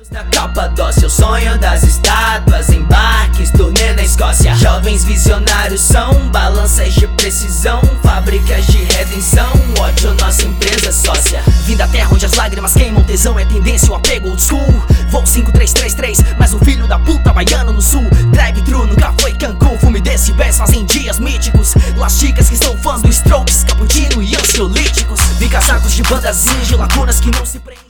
Da Capadócia, o sonho das estátuas, embarques, turnê na Escócia. Jovens visionários são balanças de precisão, fábricas de redenção, ódio, nossa empresa sócia. Vim da terra onde as lágrimas queimam, tesão é tendência, o apego old school. Voo 5333, mais um filho da puta baiano no sul. Drive-thru nunca foi Cancún, fume decibéis fazem dias míticos. Las chicas que estão fãs do Strokes, Cappuccino e ansiolíticos. Vi casacos de bandas indie, lacunas que não se prendem.